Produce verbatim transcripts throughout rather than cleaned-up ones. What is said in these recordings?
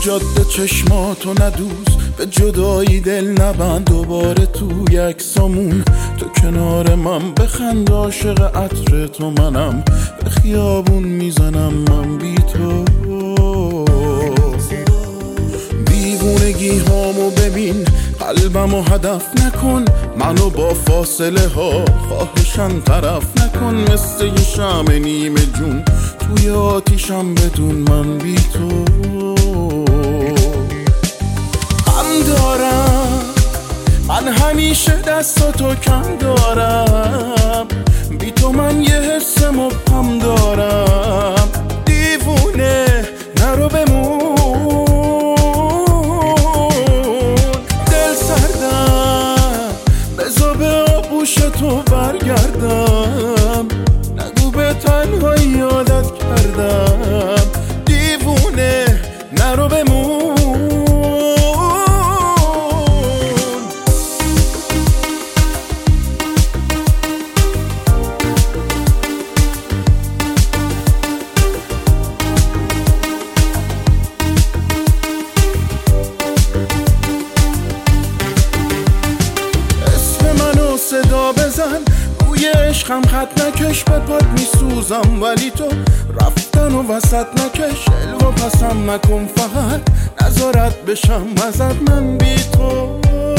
جاده چشماتو ندوز، به جدایی دل نبند دوباره تو یک سامون. تو کنار من بخند عاشق عطر تو منم، به خیابون میزنم من بی تو. دیوونگی هامو ببین، قلبمو هدف نکن، منو با فاصله ها خواهشن طرف نکن. مثل یه شمع نیمه جون توی آتیشم بدون من بی تو. غم دارم من همیشه دستاتو کم دارم، بی تو من یه حس مبهم دارم. دیوونه نرو بمون، دل سردم بزا به آغوش تو برگردم. نگو به تنهایی عادت کردم، دیوونه نرو بمون. صدا بزن روی عشقم، خط نکش به پات میسوزم، ولی تو رفتن و وسط نکش. الو پسم نکن فقط نظارت بشم ازت من بی تو.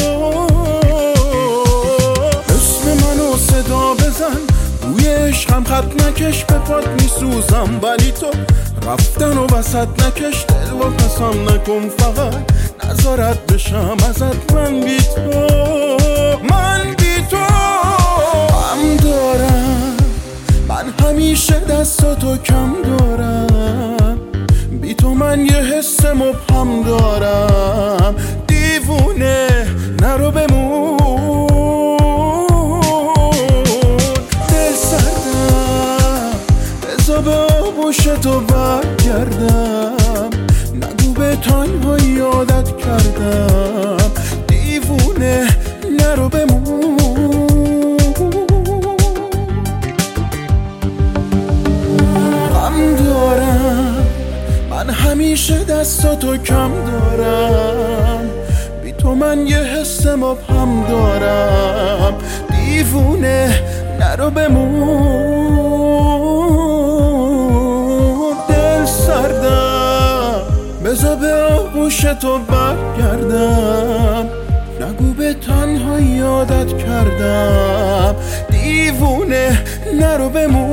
اسم منو صدا بزن روی عشقم، خط نکش به پات میسوزم، ولی تو رفتن و وسط نکش. دل و پسم نکن فقط نظارت بشم ازت من بی تو. من بی تو غم دارم من همیشه دستاتو کم دارم، بی تو من یه حس مبهم دارم. دیوونه نرو بمون، دل سردم بزا به آغوش تو برگردم. نگو به تنهایی عادت کردم، دیوونه نرو بمون. غم دارم من همیشه دستاتو کم دارم، بی تو من یه حس مبهم دارم. دیوونه نرو بمون، دل سردم بزا به آغوش تو برگردم. نگو به تنهایی عادت کردم، دیوونه نرو بمون.